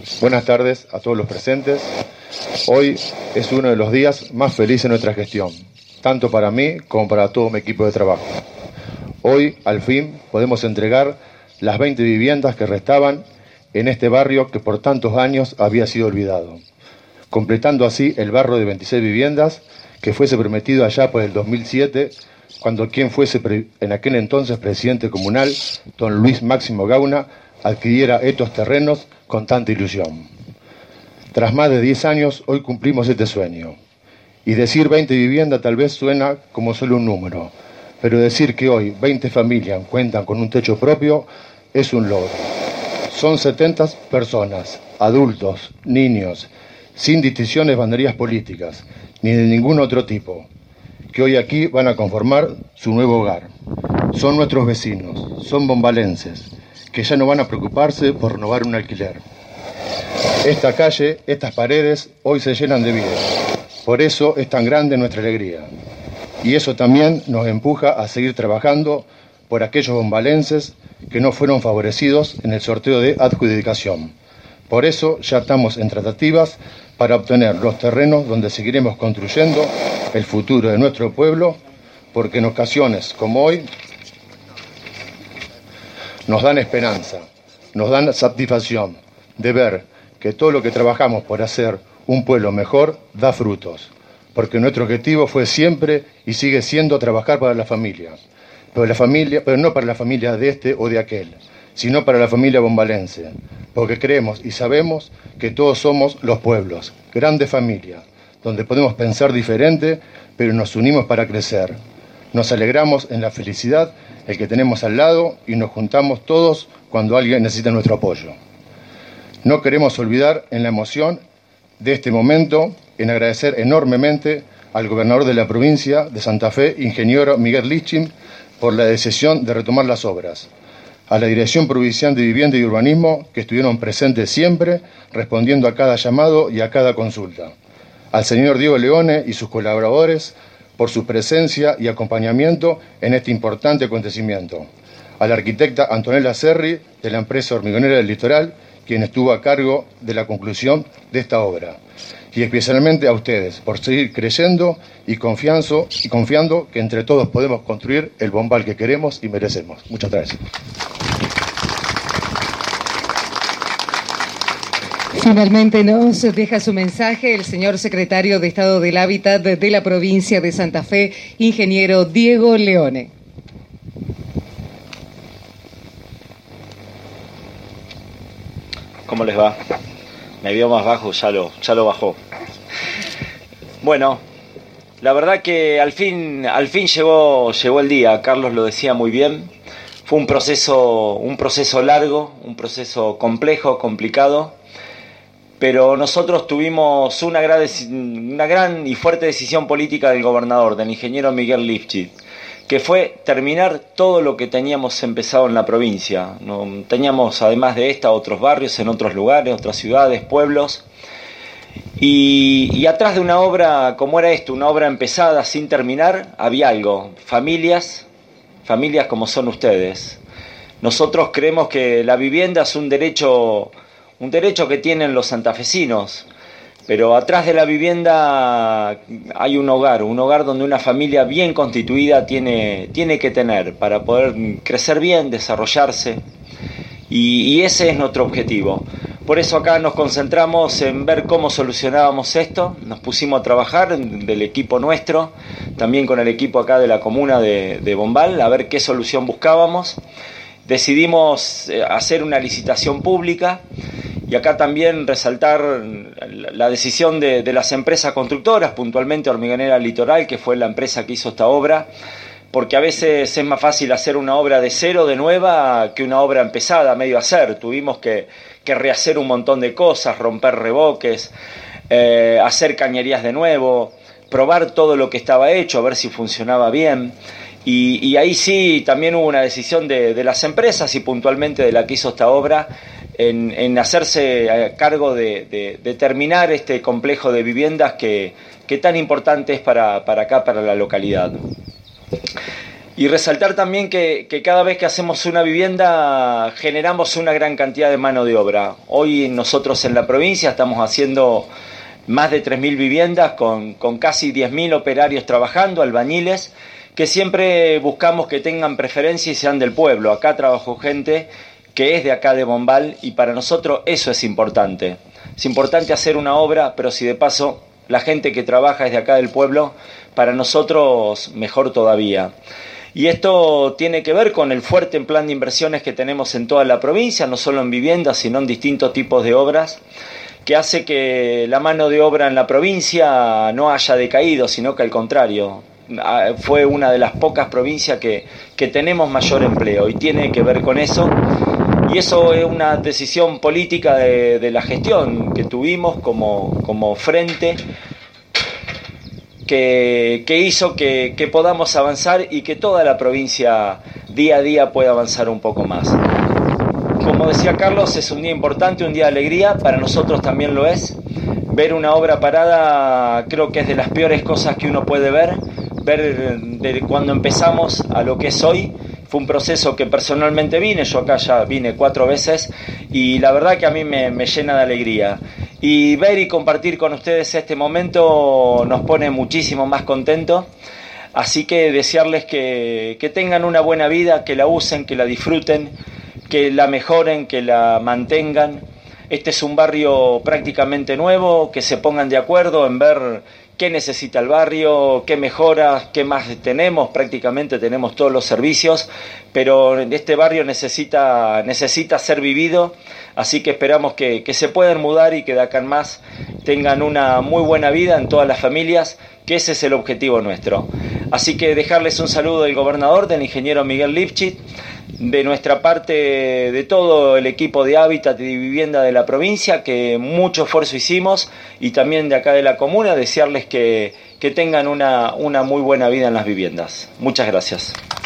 Buenas tardes a todos los presentes. Hoy es uno de los días más felices de nuestra gestión, tanto para mí como para todo mi equipo de trabajo. Hoy, al fin, podemos entregar las 20 viviendas que restaban en este barrio que por tantos años había sido olvidado, completando así el barrio de 26 viviendas que fuese prometido allá por el 2007, cuando quien fuese en aquel entonces presidente comunal, don Luis Máximo Gauna, adquiriera estos terrenos con tanta ilusión. Tras más de 10 años, hoy cumplimos este sueño. Y decir 20 viviendas tal vez suena como solo un número, pero decir que hoy 20 familias cuentan con un techo propio es un logro. Son 70 personas, adultos, niños, sin distinciones banderías políticas, ni de ningún otro tipo, que hoy aquí van a conformar su nuevo hogar. Son nuestros vecinos, son bombalenses, que ya no van a preocuparse por renovar un alquiler. Esta calle, estas paredes, hoy se llenan de vida. Por eso es tan grande nuestra alegría. Y eso también nos empuja a seguir trabajando por aquellos bombalenses que no fueron favorecidos en el sorteo de adjudicación. Por eso ya estamos en tratativas para obtener los terrenos donde seguiremos construyendo el futuro de nuestro pueblo, porque en ocasiones como hoy nos dan esperanza, nos dan satisfacción de ver que todo lo que trabajamos por hacer un pueblo mejor da frutos, porque nuestro objetivo fue siempre y sigue siendo trabajar para la familia, pero no para la familia de este o de aquel, sino para la familia bombalense, porque creemos y sabemos que todos somos los pueblos, grandes familias, donde podemos pensar diferente, pero nos unimos para crecer. Nos alegramos en la felicidad el que tenemos al lado y nos juntamos todos cuando alguien necesita nuestro apoyo. No queremos olvidar en la emoción de este momento en agradecer enormemente al gobernador de la provincia de Santa Fe, ingeniero Miguel Lichtin, por la decisión de retomar las obras. A la Dirección Provincial de Vivienda y Urbanismo, que estuvieron presentes siempre, respondiendo a cada llamado y a cada consulta. Al señor Diego Leone y sus colaboradores, por su presencia y acompañamiento en este importante acontecimiento. A la arquitecta Antonella Serri, de la empresa Hormigonera del Litoral, quien estuvo a cargo de la conclusión de esta obra. Y especialmente a ustedes, por seguir creyendo y confiando que entre todos podemos construir el Bombal que queremos y merecemos. Muchas gracias. Finalmente nos deja su mensaje el señor secretario de Estado del Hábitat de la provincia de Santa Fe, ingeniero Diego Leone. ¿Cómo les va? Me vio más bajo, ya lo bajó. Bueno, la verdad que al fin llegó el día. Carlos lo decía muy bien. Fue un proceso largo, un proceso complejo, complicado. Pero nosotros tuvimos una gran y fuerte decisión política del gobernador, del ingeniero Miguel Lichtin, que fue terminar todo lo que teníamos empezado en la provincia. Teníamos, además de esta, otros barrios en otros lugares, otras ciudades, pueblos. Y atrás de una obra como era esto, una obra empezada sin terminar, había algo. Familias como son ustedes. Nosotros creemos que la vivienda es un derecho que tienen los santafesinos, pero atrás de la vivienda hay un hogar donde una familia bien constituida tiene que tener para poder crecer bien, desarrollarse, y ese es nuestro objetivo. Por eso acá nos concentramos en ver cómo solucionábamos esto. Nos pusimos a trabajar del equipo nuestro, también con el equipo acá de la comuna de Bombal, a ver qué solución buscábamos. Decidimos hacer una licitación pública y acá también resaltar la decisión de las empresas constructoras, puntualmente Hormigonera Litoral, que fue la empresa que hizo esta obra, porque a veces es más fácil hacer una obra de cero, de nueva, que una obra empezada, medio hacer. Tuvimos que rehacer un montón de cosas, romper revoques, hacer cañerías de nuevo, probar todo lo que estaba hecho, a ver si funcionaba bien. Y ahí sí también hubo una decisión de las empresas y puntualmente de la que hizo esta obra en hacerse cargo de terminar este complejo de viviendas que tan importante es para acá, para la localidad. Y resaltar también que cada vez que hacemos una vivienda generamos una gran cantidad de mano de obra. Hoy nosotros en la provincia estamos haciendo más de 3.000 viviendas con casi 10.000 operarios trabajando, albañiles, que siempre buscamos que tengan preferencia y sean del pueblo. Acá trabajó gente que es de acá de Bombal y para nosotros eso es importante. Es importante hacer una obra, pero si de paso la gente que trabaja es de acá del pueblo, para nosotros mejor todavía. Y esto tiene que ver con el fuerte plan de inversiones que tenemos en toda la provincia, no solo en viviendas, sino en distintos tipos de obras, que hace que la mano de obra en la provincia no haya decaído, sino que al contrario, fue una de las pocas provincias que tenemos mayor empleo y tiene que ver con eso. Y eso es una decisión política de la gestión que tuvimos como frente, que hizo que podamos avanzar y que toda la provincia día a día pueda avanzar un poco más. Como decía Carlos, es un día importante, un día de alegría, para nosotros también lo es. Ver una obra parada creo que es de las peores cosas que uno puede ver de cuando empezamos a lo que es hoy. Fue un proceso que personalmente yo acá ya vine 4 veces y la verdad que a mí me llena de alegría. Y ver y compartir con ustedes este momento nos pone muchísimo más contentos. Así que desearles que tengan una buena vida, que la usen, que la disfruten, que la mejoren, que la mantengan. Este es un barrio prácticamente nuevo, que se pongan de acuerdo en ver qué necesita el barrio, qué mejoras, qué más tenemos. Prácticamente tenemos todos los servicios, pero este barrio necesita ser vivido, así que esperamos que se puedan mudar y que de acá en más tengan una muy buena vida en todas las familias, que ese es el objetivo nuestro. Así que dejarles un saludo del gobernador, del ingeniero Miguel Lifchit, de nuestra parte, de todo el equipo de Hábitat y de Vivienda de la provincia, que mucho esfuerzo hicimos, y también de acá de la comuna, desearles que tengan una muy buena vida en las viviendas. Muchas gracias.